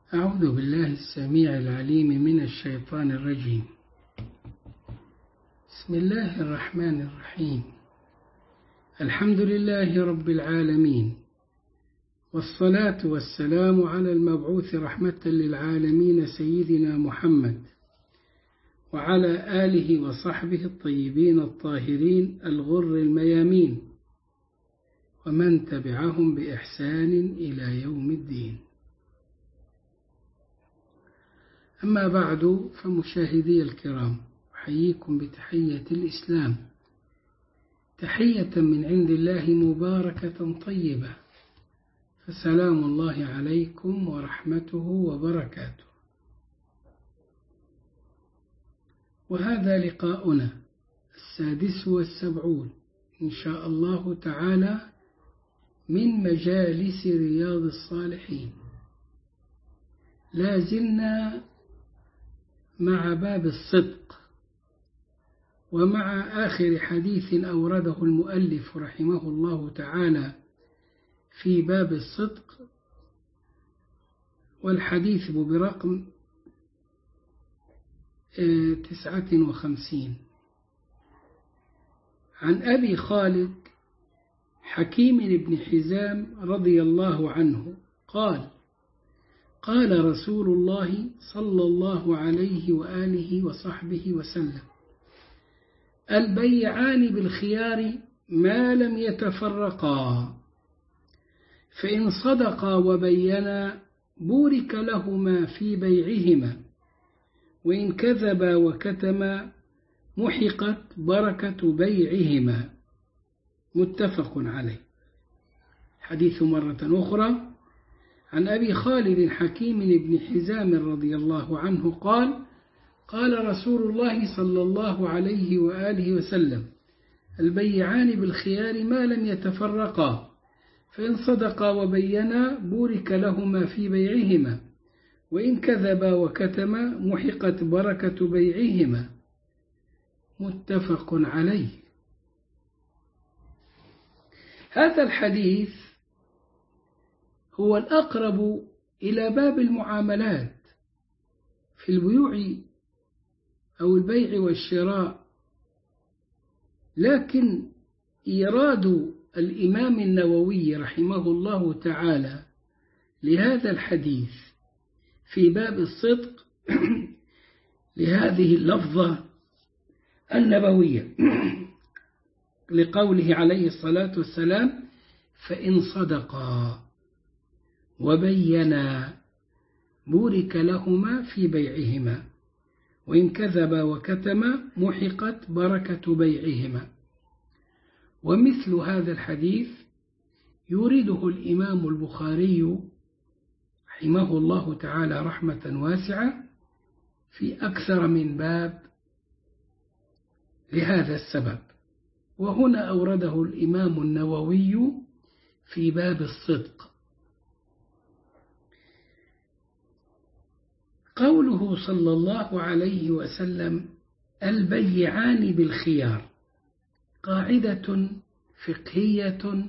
أعوذ بالله السميع العليم من الشيطان الرجيم. بسم الله الرحمن الرحيم. الحمد لله رب العالمين، والصلاة والسلام على المبعوث رحمة للعالمين سيدنا محمد وعلى آله وصحبه الطيبين الطاهرين الغر الميامين ومن تبعهم بإحسان إلى يوم الدين. أما بعد، فمشاهدي الكرام، أحييكم بتحية الإسلام، تحية من عند الله مباركة طيبة، فسلام الله عليكم ورحمته وبركاته. وهذا لقاؤنا 76 إن شاء الله تعالى من مجالس رياض الصالحين. لا زلنا مع باب الصدق، ومع آخر حديث أورده المؤلف رحمه الله تعالى في باب الصدق، والحديث برقم 59 عن أبي خالد حكيم بن حزام رضي الله عنه قال: قال رسول الله صلى الله عليه وآله وصحبه وسلم: البيعان بالخيار ما لم يتفرقا، فإن صدقا وبينا بورك لهما في بيعهما، وإن كذبا وكتما محقت بركة بيعهما. متفق عليه. حديث مرة أخرى عن أبي خالد حكيم بن حزام رضي الله عنه قال: قال رسول الله صلى الله عليه وآله وسلم: البيعان بالخيار ما لم يتفرقا، فإن صدقا وبينا بورك لهما في بيعهما، وإن كذبا وكتما محقت بركة بيعهما. متفق عليه. هذا الحديث هو الأقرب إلى باب المعاملات في البيوع أو البيع والشراء، لكن إيراد الإمام النووي رحمه الله تعالى لهذا الحديث في باب الصدق لهذه اللفظة النبوية لقوله عليه الصلاة والسلام: فإن صدقا وبينا بورك لهما في بيعهما، وإن كذبا وكتما محقت بركة بيعهما. ومثل هذا الحديث يورده الإمام البخاري رحمه الله تعالى رحمة واسعة في أكثر من باب لهذا السبب، وهنا أورده الإمام النووي في باب الصدق. قوله صلى الله عليه وسلم: البيعان بالخيار، قاعدة فقهية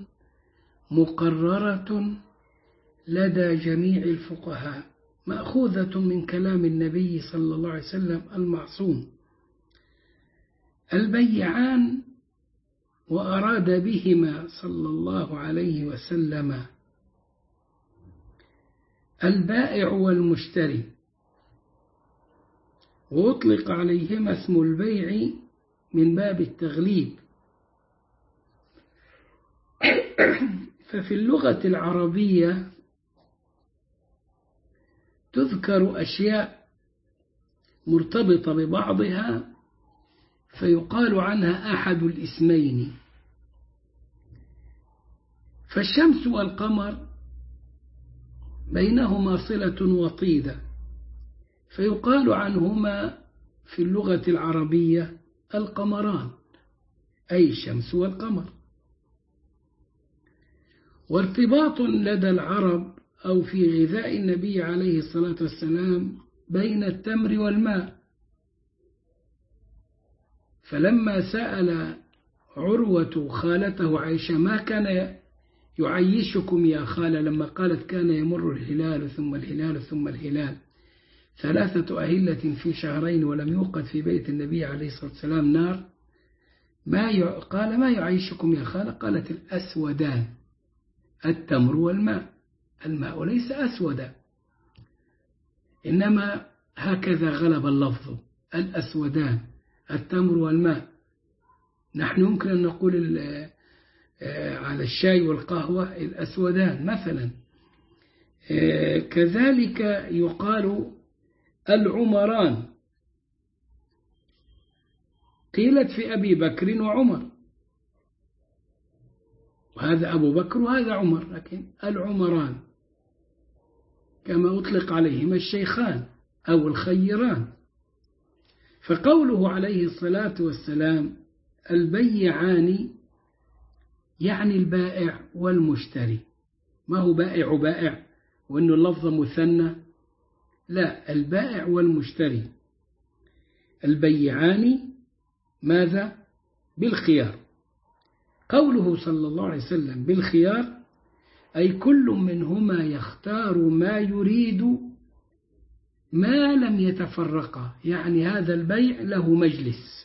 مقررة لدى جميع الفقهاء، مأخوذة من كلام النبي صلى الله عليه وسلم المعصوم. البيعان، وأراد بهما صلى الله عليه وسلم البائع والمشتري، وأطلق عليهما اسم البيع من باب التغليب. ففي اللغة العربية تذكر أشياء مرتبطة ببعضها فيقال عنها أحد الاسمين، فالشمس والقمر بينهما صلة وطيدة، فيقال عنهما في اللغة العربية القمران، أي الشمس والقمر. وارتباط لدى العرب أو في غذاء النبي عليه الصلاة والسلام بين التمر والماء، فلما سأل عروة خالته عائشة ما كان يعيشكم يا خالة لما قالت كان يمر الهلال ثم الهلال ثم الهلال 3 أهلة في شهرين ولم يوقد في بيت النبي عليه الصلاة والسلام نار، قال ما يعيشكم يا خالة؟ قالت الأسودان، التمر والماء. الماء ليس أسودا، إنما هكذا غلب اللفظ، الأسودان التمر والماء. نحن يمكن أن نقول على الشاي والقهوة الأسودان مثلا. كذلك يقال العمران، قيلت في أبي بكر وعمر، وهذا أبو بكر وهذا عمر، لكن العمران كما أطلق عليهما الشيخان أو الخيران. فقوله عليه الصلاة والسلام البيعان يعني البائع والمشتري. ما هو بائع وأنه اللفظ مثنى، لا، البائع والمشتري. البيعان ماذا؟ بالخيار. قوله صلى الله عليه وسلم بالخيار أي كل منهما يختار ما يريد ما لم يتفرقا، يعني هذا البيع له مجلس،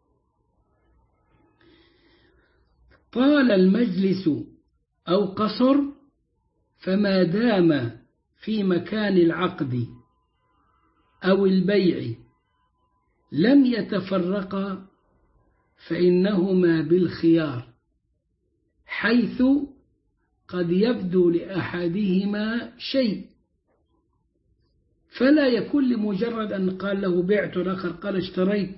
طال المجلس أو قصر، فما دام في مكان العقد أو البيع لم يتفرقا فإنهما بالخيار، حيث قد يبدو لأحدهما شيء، فلا يكون لمجرد أن قال له بعت والآخر قال اشتريت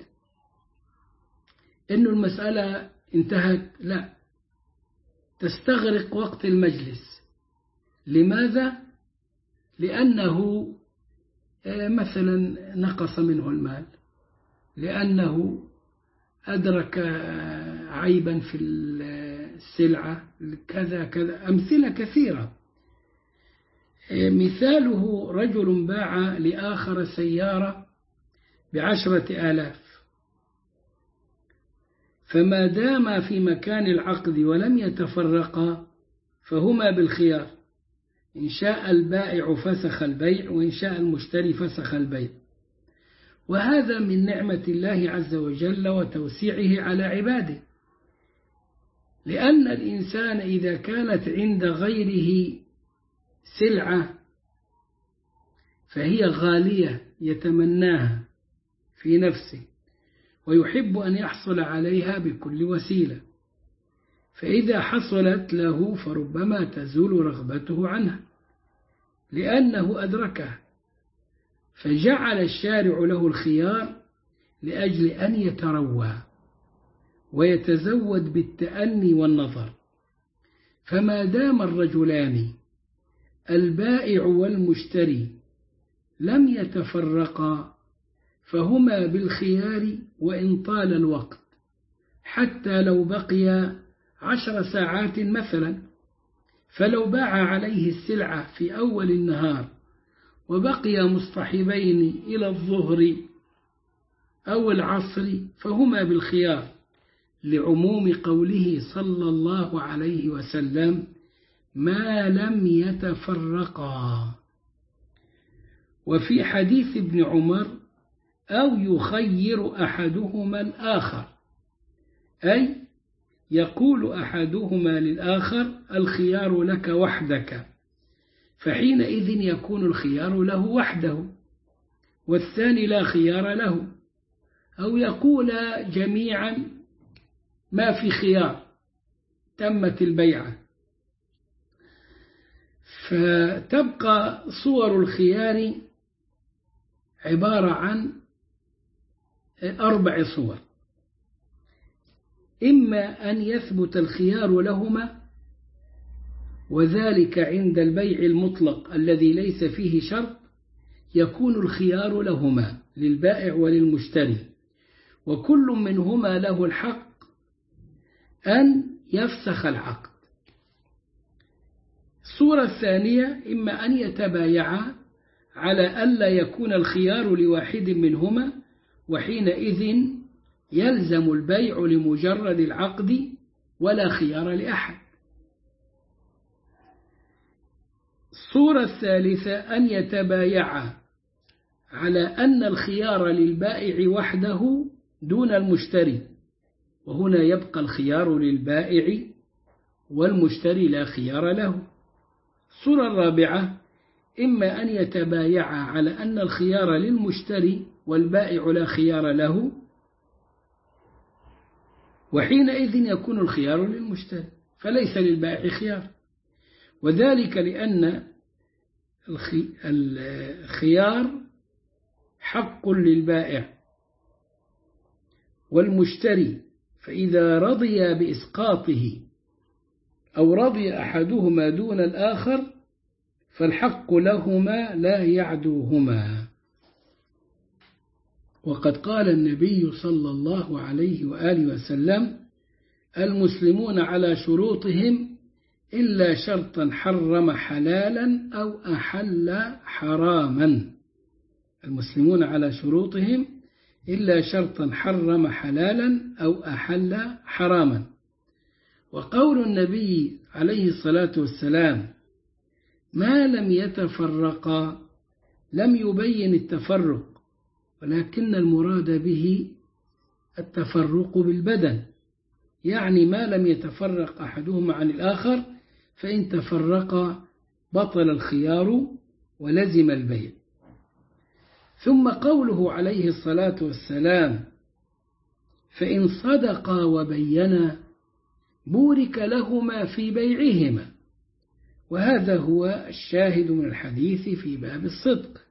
إنه المسألة انتهت، لا، تستغرق وقت المجلس. لماذا؟ لأنه مثلا نقص منه المال، لأنه أدرك عيبا في السلعة، كذا كذا، أمثلة كثيرة. مثاله رجل باع لآخر سيارة ب10,000، فما دام في مكان العقد ولم يتفرقا فهما بالخيار، إن شاء البائع فسخ البيع وإن شاء المشتري فسخ البيع. وهذا من نعمة الله عز وجل وتوسيعه على عباده، لأن الإنسان إذا كانت عند غيره سلعة فهي غالية يتمناها في نفسه ويحب أن يحصل عليها بكل وسيلة، فإذا حصلت له فربما تزول رغبته عنها لأنه أدركها، فجعل الشارع له الخيار لأجل أن يتروى ويتزود بالتأني والنظر. فما دام الرجلان البائع والمشتري لم يتفرقا فهما بالخيار وإن طال الوقت، حتى لو بقي 10 ساعات مثلا، فلو باع عليه السلعة في أول النهار وبقي مصطحبين إلى الظهر أو العصر فهما بالخيار، لعموم قوله صلى الله عليه وسلم ما لم يتفرقا. وفي حديث ابن عمر أو يخير أحدهما الآخر، أي يقول أحدهما للآخر الخيار لك وحدك، فحينئذ يكون الخيار له وحده والثاني لا خيار له، أو يقول جميعا ما في خيار تمت البيعة. فتبقى صور الخيار عبارة عن 4 صور: إما أن يثبت الخيار لهما، وذلك عند البيع المطلق الذي ليس فيه شرط يكون الخيار لهما للبائع وللمشتري، وكل منهما له الحق أن يفسخ العقد. الصورة الثانية إما أن يتبايعا على ألا يكون الخيار لواحد منهما، وحينئذ يلزم البيع لمجرد العقد ولا خيار لأحد. الصورة الثالثة أن يتبايعا على أن الخيار للبائع وحده دون المشتري، وهنا يبقى الخيار للبائع والمشتري لا خيار له. الصورة الرابعة إما أن يتبايعا على أن الخيار للمشتري والبائع لا خيار له، وحينئذ يكون الخيار للمشتري فليس للبائع خيار، وذلك لأن الخيار حق للبائع والمشتري، فإذا رضي بإسقاطه أو رضي أحدهما دون الآخر فالحق لهما لا يعدوهما. وقد قال النبي صلى الله عليه وآله وسلم: المسلمون على شروطهم إلا شرطا حرم حلالا أو أحل حراما. المسلمون على شروطهم إلا شرطا حرم حلالا أو أحل حراما. وقول النبي عليه الصلاة والسلام: ما لم يتفرقا لم يبين التفرق، ولكن المراد به التفرق بالبدن، يعني ما لم يتفرق أحدهما عن الآخر، فإن تفرقا بطل الخيار ولزم البيع. ثم قوله عليه الصلاة والسلام: فإن صدقا وبينا بورك لهما في بيعهما، وهذا هو الشاهد من الحديث في باب الصدق.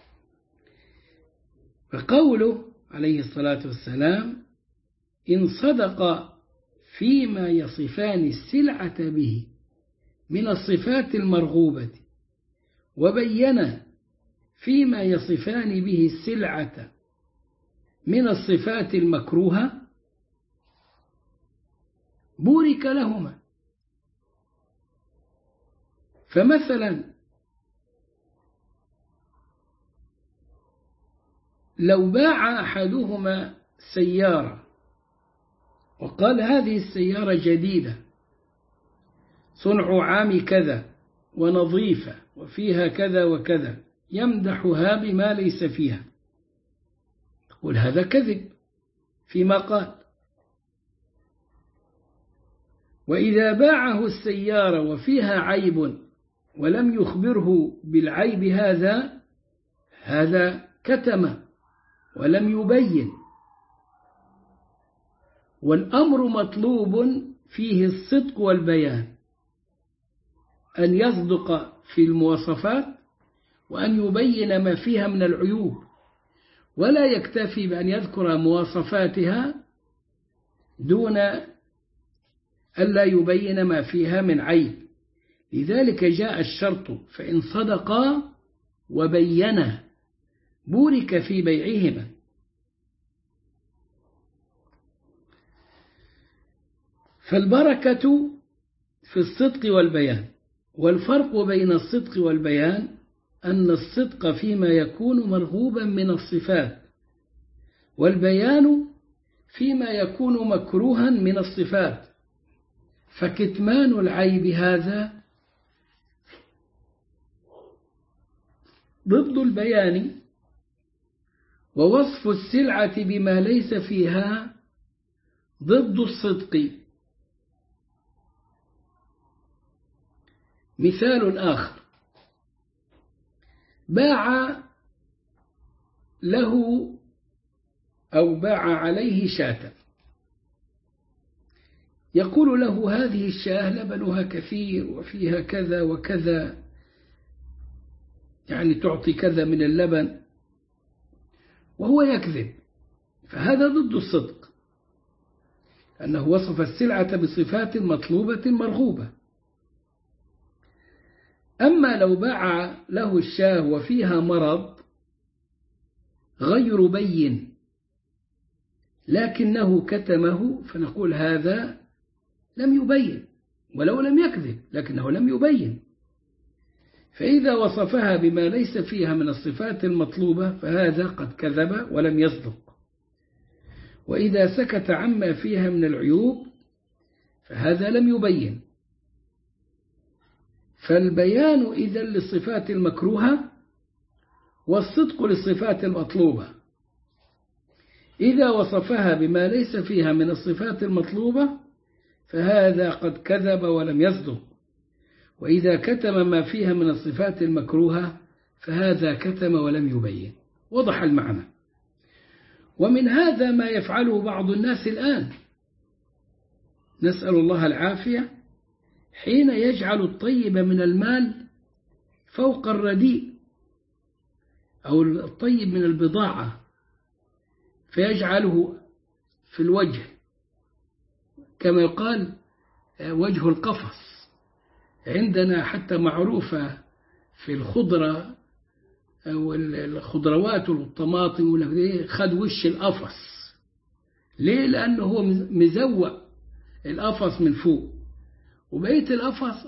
فقوله عليه الصلاة والسلام: إن صدقا فيما يصفان السلعة به من الصفات المرغوبة، وبينا فيما يصفان به السلعة من الصفات المكروهة، بورك لهما. فمثلا لو باع أحدهما سيارة وقال: هذه السيارة جديدة صنع عام كذا ونظيفة وفيها كذا وكذا، يمدحها بما ليس فيها، تقول هذا كذب فيما قال. وإذا باعه السيارة وفيها عيب ولم يخبره بالعيب هذا كتم ولم يبين. والأمر مطلوب فيه الصدق والبيان، أن يصدق في المواصفات وأن يبين ما فيها من العيوب، ولا يكتفي بأن يذكر مواصفاتها دون ألا يبين ما فيها من عيب. لذلك جاء الشرط: فإن صدقا وبينا بورك في بيعهما. فالبركة في الصدق والبيان. والفرق بين الصدق والبيان أن الصدق فيما يكون مرغوبا من الصفات، والبيان فيما يكون مكروها من الصفات. فكتمان العيب هذا ضد البيان، ووصف السلعة بما ليس فيها ضد الصدق. مثال آخر: باع له أو باع عليه شاة، يقول له: هذه الشاة لبنها كثير وفيها كذا وكذا، يعني تعطي كذا من اللبن، وهو يكذب، فهذا ضد الصدق، أنه وصف السلعة بصفات مطلوبة مرغوبة. أما لو باع له الشاة وفيها مرض غير بين لكنه كتمه، فنقول هذا لم يبين، ولو لم يكذب لكنه لم يبين. فإذا وصفها بما ليس فيها من الصفات المطلوبة فهذا قد كذب ولم يصدق. وإذا سكت عما فيها من العيوب فهذا لم يبين. فالبيان إذن للصفات المكروهة والصدق للصفات المطلوبة. إذا وصفها بما ليس فيها من الصفات المطلوبة فهذا قد كذب ولم يصدق، وإذا كتم ما فيها من الصفات المكروهة فهذا كتم ولم يبين. وضح المعنى. ومن هذا ما يفعله بعض الناس الآن، نسأل الله العافية، حين يجعل الطيب من المال فوق الرديء أو الطيب من البضاعة، فيجعله في الوجه كما يقال وجه القفص. عندنا حتى معروفة في الخضرة أو الخضروات والطماطم خد وش القفص. ليه؟ لأنه هو مزوق القفص من فوق، وبقية القفص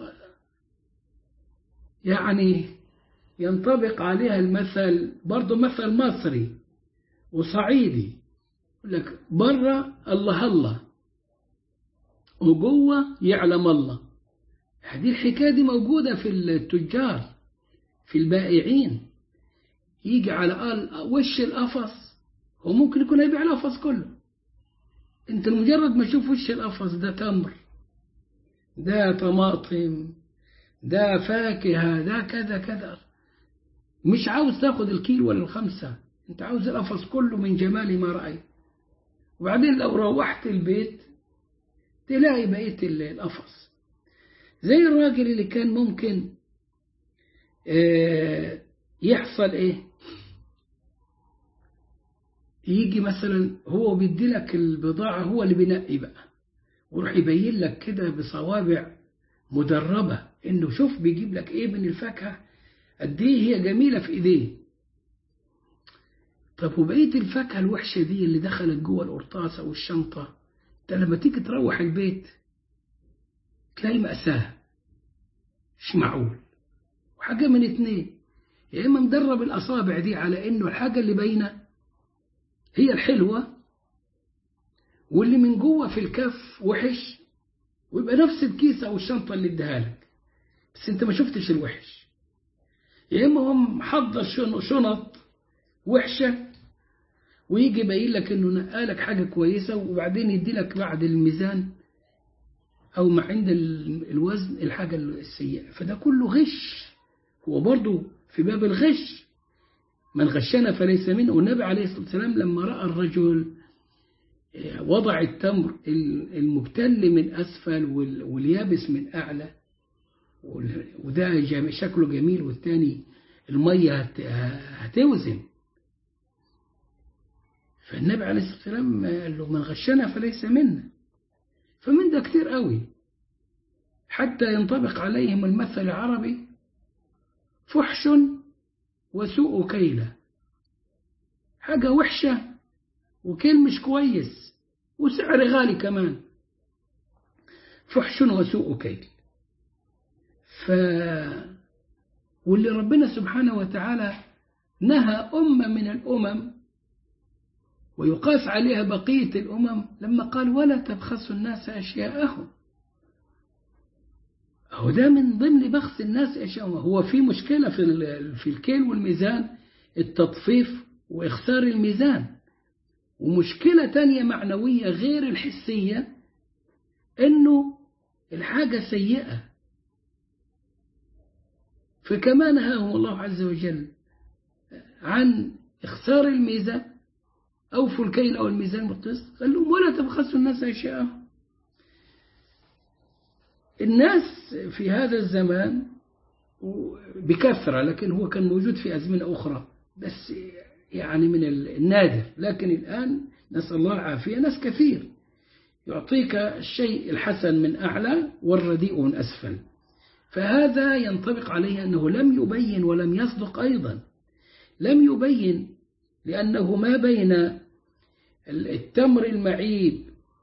يعني ينطبق عليها المثل، برضو مثل مصري وصعيدي، يقول لك برا الله الله وجوه يعلم الله. هذه الحكاية دي موجودة في التجار، في البائعين، يجي على وش القفص، هو ممكن يكون يبيع القفص كله. انت مجرد ما تشوف وش القفص، ده تمر، ده طماطم، ده فاكهة، ده كذا كذا، مش عاوز تاخد الكيلو ولا الخمسة، انت عاوز القفص كله من جمال ما رأيت. وبعدين لو روحت البيت تلاقي بقية القفص. زي الراجل اللي كان ممكن يحصل ايه، يجي مثلا هو بيدي لك البضاعة، هو اللي بينقي بقى، ويروح يبين لك كده بصوابع مدربة انه شوف بيجيب لك ايه من الفاكهة قد ايه هي جميلة في ايديه. طب وبقية الفاكهة الوحشة دي اللي دخلت جوه القرطاسة والشنطة، انت لما تيجي تروح البيت تلاقي مأساة، مش معقول. وحاجة من اتنين، يا اما مدرب الأصابع دي على انه الحاجة اللي باينة هي الحلوة واللي من جوه في الكف وحش، ويبقى نفس الكيسة أو الشنطة اللي اداها لك بس انت ما شفتش الوحش. يا اما هو محضر شنط وحشة ويجي يبين لك انه نقالك حاجة كويسة، وبعدين يدي لك بعد الميزان او ما عند الوزن الحاجة السيئة. فده كله غش، هو برضو في باب الغش. من غشنا فليس منه. والنبي عليه الصلاة والسلام لما رأى الرجل وضع التمر المبتل من أسفل واليابس من أعلى، وده شكله جميل والتاني المية هتوزن، فالنبي عليه الصلاة والسلام قال له من غشنا فليس منا. فمن ده كتير قوي حتى ينطبق عليهم المثل العربي فحش وسوء كيلة. حاجة وحشة وكيل مش كويس وسعر غالي كمان، فحش وسوء كيل. واللي ربنا سبحانه وتعالى نهى أمة من الأمم ويقاس عليها بقية الأمم لما قال ولا تبخسوا الناس أشياءهم. هو ده من ضمن بخس الناس أشياءهم. هو في مشكلة في الكيل والميزان، التطفيف وإخسار الميزان، ومشكلة تانية معنوية غير الحسية إنه الحاجة سيئة. فكما نهاهم الله عز وجل عن إخسار الميزان، أوفوا الكيل أو الميزان بالقسط، قال لهم ولا تبخسوا الناس أشياءهم. الناس في هذا الزمان بكثرة، لكن هو كان موجود في أزمنة أخرى بس يعني من النادر، لكن الآن نسأل الله العافية ناس كثير يعطيك الشيء الحسن من أعلى والرديء من أسفل. فهذا ينطبق عليه أنه لم يبين ولم يصدق أيضا. لم يبين لأنه ما بين التمر المعيب،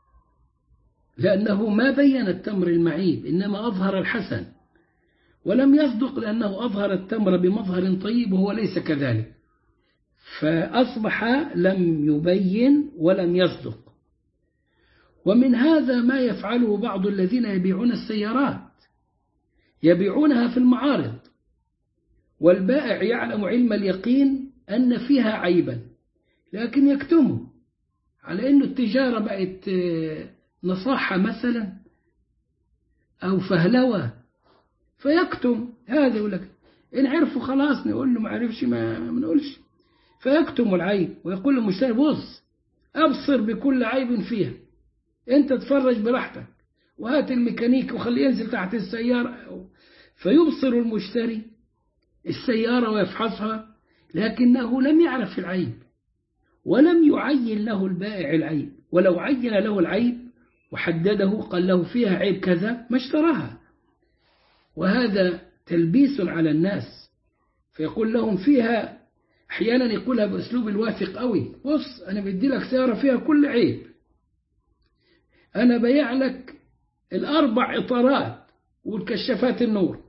لأنه ما بين التمر المعيب إنما أظهر الحسن. ولم يصدق لأنه أظهر التمر بمظهر طيب وهو ليس كذلك، فأصبح لم يبين ولم يصدق. ومن هذا ما يفعله بعض الذين يبيعون السيارات، يبيعونها في المعارض، والبائع يعلم علم اليقين أن فيها عيبا لكن يكتمه، على أن التجارة بقت نصاحة مثلا أو فهلوة، فيكتم هذا. يقول لك إن عرفوا خلاص نقول له، ما عرفش ما نقولش، فيكتم العيب ويقول للمشتري بص أبصر بكل عيب فيها، أنت تفرج براحتك وهات الميكانيك وخليه ينزل تحت السيارة. فيبصر المشتري السيارة ويفحصها، لكنه لم يعرف العيب ولم يعين له البائع العيب، ولو عين له العيب وحدده قال له فيها عيب كذا ما اشتراها. وهذا تلبيس على الناس، فيقول لهم فيها، أحيانا يقولها بأسلوب الواثق قوي، بص أنا بدي لك سيارة فيها كل عيب، أنا بيع لك الأربع إطارات والكشافات النور.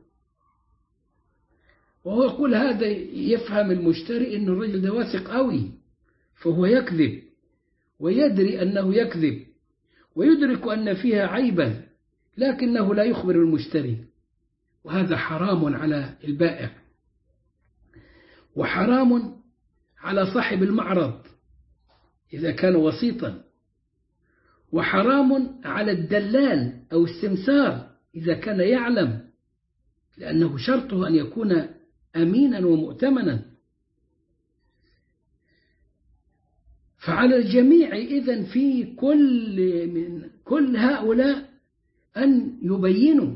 وهو يقول هذا يفهم المشتري أن الرجل ده واثق قوي، فهو يكذب ويدري أنه يكذب ويدرك أن فيها عيبا، لكنه لا يخبر المشتري، وهذا حرام على البائع وحرام على صاحب المعرض إذا كان وسيطا، وحرام على الدلال أو السمسار إذا كان يعلم، لأنه شرطه أن يكون أمينا ومؤتمنا. فعلى الجميع إذن في كل هؤلاء أن يبينوا،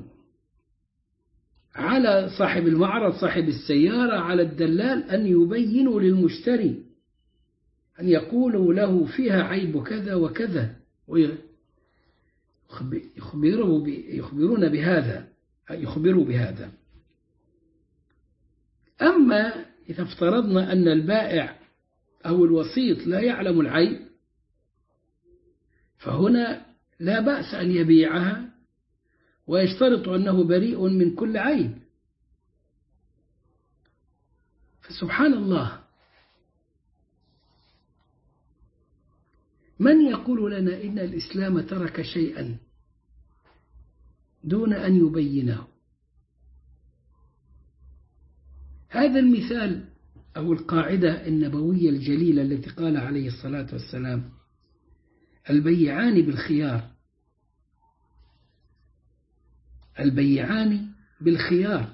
على صاحب المعرض صاحب السيارة، على الدلال أن يبينوا للمشتري، أن يقولوا له فيها عيب كذا وكذا، يخبرون بهذا. أما إذا افترضنا أن البائع أو الوسيط لا يعلم العيب، فهنا لا بأس أن يبيعها ويشترط أنه بريء من كل عيب. فسبحان الله، من يقول لنا إن الإسلام ترك شيئا دون أن يبينه؟ هذا المثال أو القاعدة النبوية الجليلة التي قال عليه الصلاة والسلام البيعان بالخيار، البيعان بالخيار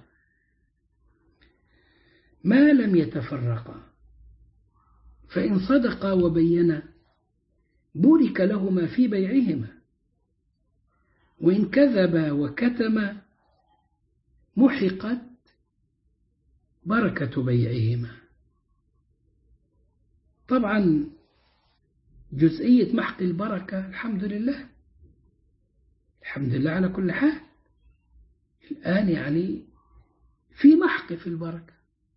ما لم يتفرقا، فإن صدقا وبينا بورك لهما في بيعهما، وإن كذبا وكتما محقت بركة بيعهما. طبعا جزئية محق البركة الحمد لله على كل حال، الآن يعني في محق في البركة.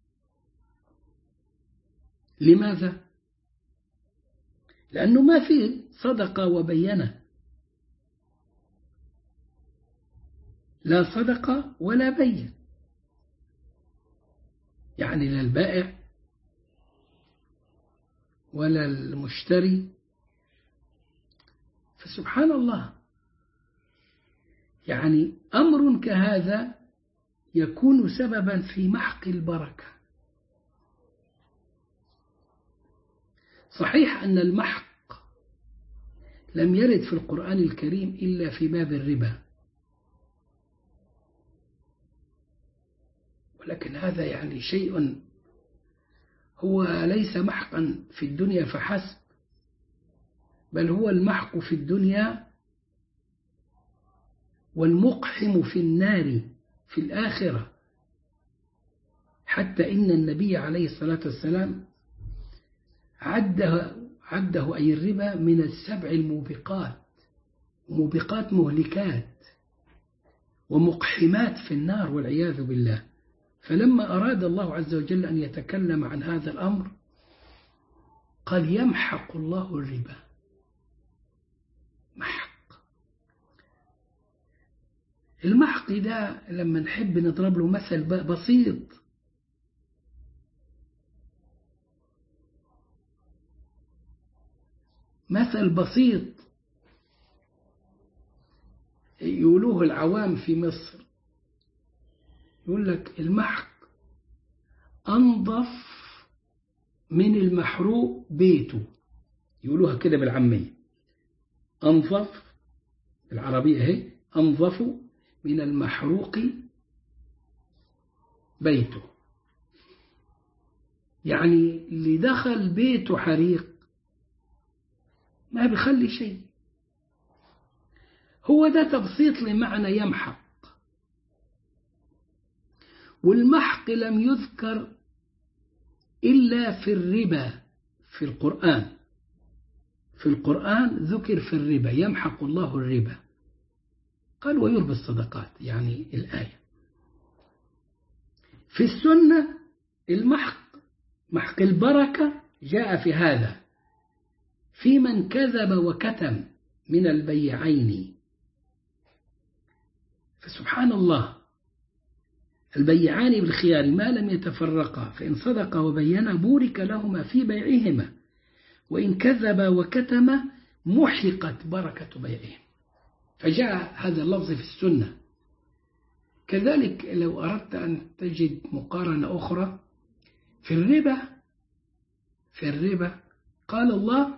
لماذا؟ لأنه ما في صدقة وبينة، لا صدقة ولا بين، يعني لا البائع ولا المشتري. فسبحان الله، يعني أمر كهذا يكون سببا في محق البركة. صحيح أن المحق لم يرد في القرآن الكريم إلا في باب الربا، ولكن هذا يعني شيء هو ليس محقا في الدنيا فحسب، بل هو المحق في الدنيا والمقحم في النار في الآخرة. حتى إن النبي عليه الصلاة والسلام عده أي الربا من السبع الموبقات، موبقات مهلكات ومقحمات في النار والعياذ بالله. فلما أراد الله عز وجل أن يتكلم عن هذا الأمر قال يمحق الله الربا. محق، المحق ده لما نحب نضرب له مثل بسيط، مثل بسيط يقولوه العوام في مصر، يقول لك المحق أنظف من المحروق بيته، يقولوها كده بالعامية، أنظف العربية اهي، أنظف من المحروق بيته، يعني اللي دخل بيته حريق ما بيخلي شيء. هو ده تبسيط لمعنى يمحق. والمحق لم يذكر إلا في الربا في القرآن. في القرآن ذكر في الربا، يمحق الله الربا، قال ويربي الصدقات، يعني الآية. في السنة المحق، محق البركة، جاء في هذا، في من كذب وكتم من البيعين. فسبحان الله، البيعان بالخيار ما لم يتفرقا، فإن صدقا وبينا بورك لهما في بيعهما، وإن كذبا وكتما محقت بركة بيعهم. فجاء هذا اللفظ في السنة. كذلك لو أردت أن تجد مقارنة أخرى في الربا، في الربا قال الله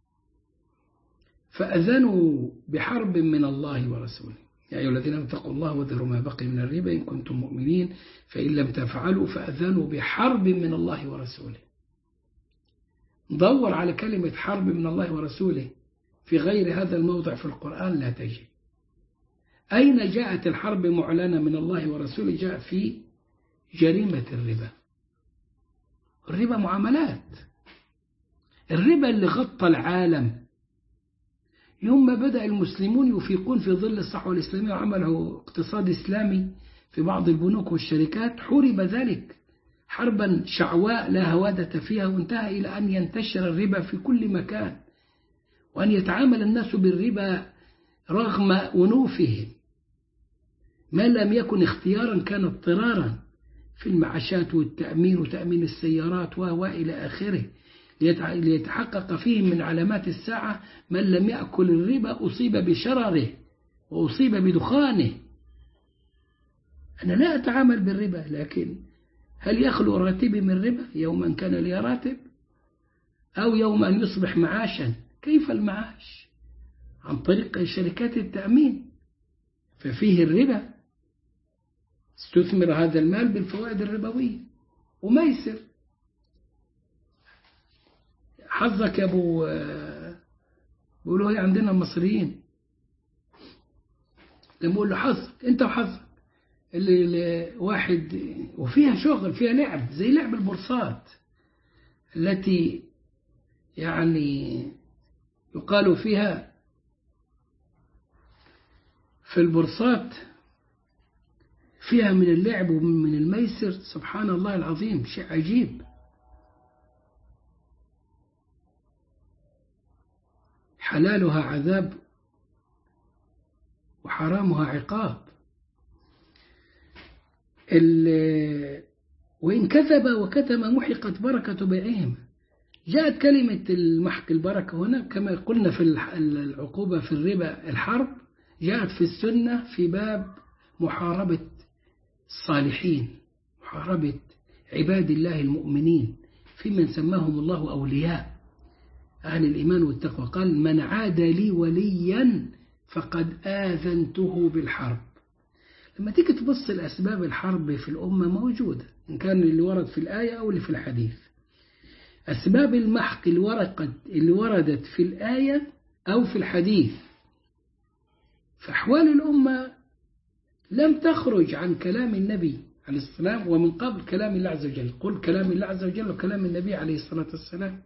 فأذنوا بحرب من الله ورسوله يا أيها الذين اتقوا الله وذروا ما بقي من الربا إن كنتم مؤمنين فإن لم تفعلوا فأذنوا بحرب من الله ورسوله. دور على كلمة حرب من الله ورسوله في غير هذا الموضع في القرآن لا تجد. أين جاءت الحرب معلنة من الله ورسوله؟ جاء في جريمة الربا. الربا معاملات، الربا اللي غطى العالم. يوم ما بدأ المسلمون يفيقون في ظل الصحوة الإسلامية وعملوا اقتصاد إسلامي في بعض البنوك والشركات، حورب ذلك حربا شعواء لا هوادة فيها، وانتهى إلى أن ينتشر الربا في كل مكان، وأن يتعامل الناس بالربا رغم أنوفهم، ما لم يكن اختيارا كان اضطرارا، في المعاشات والتأمين وتأمين السيارات وإلى آخره، ليتحقق فيهم من علامات الساعة من لم يأكل الربا أصيب بشرره وأصيب بدخانه. أنا لا أتعامل بالربا، لكن هل يخلو راتبي من ربا يوما كان لي راتب، أو يوم أن يصبح معاشا؟ كيف المعاش؟ عن طريق شركات التأمين، ففيه الربا، استثمر هذا المال بالفوائد الربوية وميسر. حظك يا أبو، بيقولوا هي عندنا المصريين لما يقول له حظك أنت وحظك، اللي واحد وفيها شغل، فيها لعب زي لعب البورصات التي يعني يقال فيها في البورصات فيها من اللعب ومن الميسر، سبحان الله العظيم، شيء عجيب. حلالها عذاب وحرامها عقاب. وإن كذب وكتم محقت بركة بيعهم. جاءت كلمة المحق البركة هنا كما قلنا في العقوبة في الربا الحرب، جاءت في السنة في باب محاربة الصالحين، محاربة عباد الله المؤمنين، في من سماهم الله أولياء أهل الإيمان والتقوى. قال من عاد لي وليا فقد آذنته بالحرب. لما تيجي تبص الأسباب الحرب في الأمة موجودة، إن كان اللي ورد في الآية أو اللي في الحديث. أسباب المحق اللي وردت في الآية أو في الحديث، فأحوال الأمة لم تخرج عن كلام النبي عليه السلام، ومن قبل كلام الله عز وجل، قل كلام الله عز وجل وكلام النبي عليه الصلاة والسلام.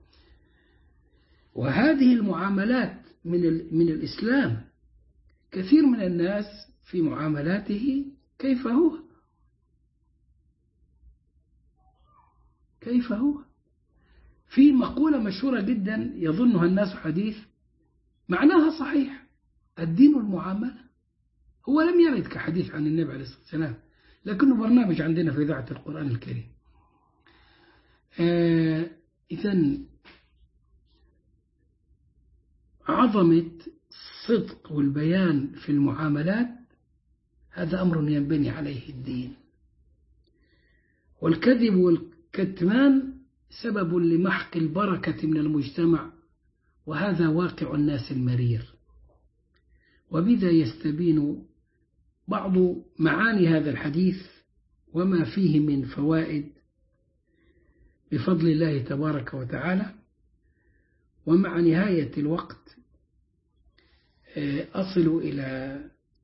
وهذه المعاملات من الإسلام، كثير من الناس في معاملاته كيف هو في مقولة مشهورة جدا يظنها الناس حديث، معناها صحيح: الدين المعاملة. هو لم يرد كحديث عن النبي عليه الصلاة والسلام، لكنه برنامج عندنا في إذاعة القرآن الكريم. إذن عظمة الصدق والبيان في المعاملات هذا أمر ينبني عليه الدين. والكذب والكتمان سبب لمحق البركة من المجتمع، وهذا واقع الناس المرير. وبذا يستبين بعض معاني هذا الحديث وما فيه من فوائد بفضل الله تبارك وتعالى. ومع نهاية الوقت أصل إلى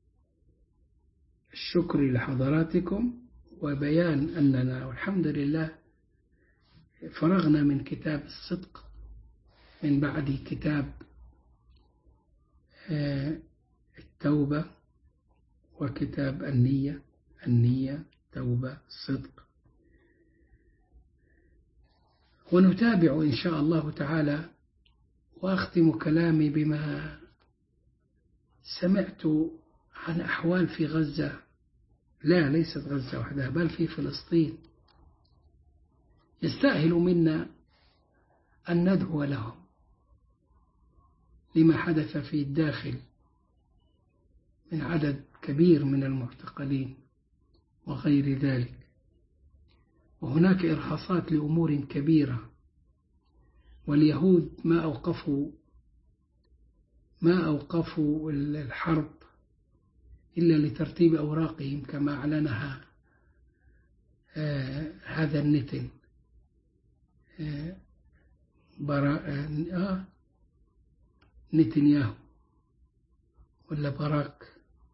الشكر لحضراتكم وبيان أننا والحمد لله فرغنا من كتاب الصدق من بعد كتاب التوبة وكتاب النية توبة صدق، ونتابع إن شاء الله تعالى. وأختم كلامي بما سمعت عن أحوال في غزة، لا ليست غزة وحدها بل في فلسطين، يستاهل منا أن ندعو لهم لما حدث في الداخل من عدد كبير من المعتقلين وغير ذلك. وهناك إرهاصات لأمور كبيرة، واليهود ما أوقفوا الحرب إلا لترتيب أوراقهم كما أعلنها هذا النتن نتنياهو ولا باراك.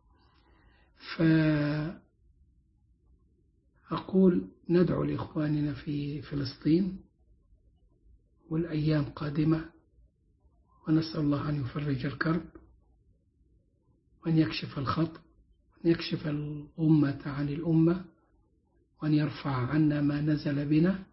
فأقول ندعو لإخواننا في فلسطين والأيام قادمة، ونسأل الله أن يفرج الكرب وأن يكشف الخط وأن يكشف الأمة عن الأمة وأن يرفع عنا ما نزل بنا،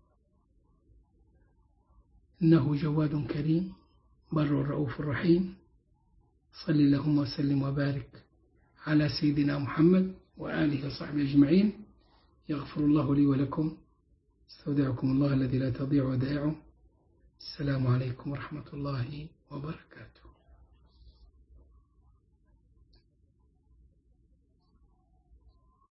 إنه جواد كريم بر رؤوف رحيم. صل اللهم وسلم وبارك على سيدنا محمد وآله وصحبه أجمعين. يغفر الله لي ولكم. استودعكم الله الذي لا تضيع ودائعه. السلام عليكم ورحمة الله وبركاته.